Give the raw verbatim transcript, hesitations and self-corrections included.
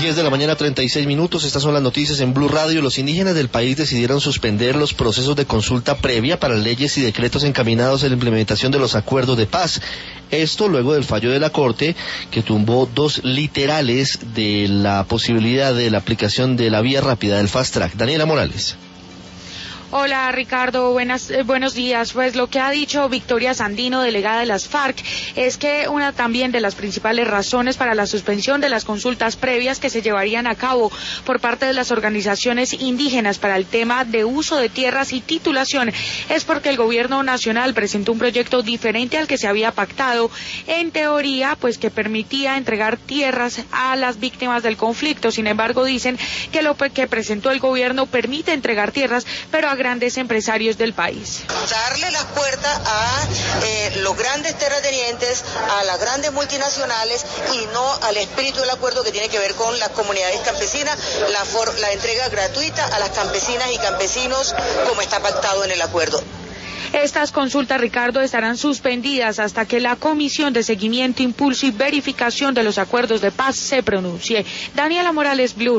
diez de la mañana, treinta y seis minutos. Estas son las noticias en Blue Radio. Los indígenas del país decidieron suspender los procesos de consulta previa para leyes y decretos encaminados a la implementación de los acuerdos de paz. Esto luego del fallo de la Corte, que tumbó dos literales de la posibilidad de la aplicación de la vía rápida del Fast Track. Daniela Morales. Hola Ricardo, buenas, eh, buenos días. Pues lo que ha dicho Victoria Sandino, delegada de las FARC, es que una también de las principales razones para la suspensión de las consultas previas que se llevarían a cabo por parte de las organizaciones indígenas para el tema de uso de tierras y titulación es porque el gobierno nacional presentó un proyecto diferente al que se había pactado, en teoría, pues que permitía entregar tierras a las víctimas del conflicto. Sin embargo, dicen que lo que presentó el gobierno permite entregar tierras, pero a grandes empresarios del país. Darle las puertas a eh, los grandes terratenientes, a las grandes multinacionales y no al espíritu del acuerdo que tiene que ver con las comunidades campesinas, la, for, la entrega gratuita a las campesinas y campesinos como está pactado en el acuerdo. Estas consultas, Ricardo, estarán suspendidas hasta que la Comisión de Seguimiento, Impulso y Verificación de los Acuerdos de Paz se pronuncie. Daniela Morales, Blue.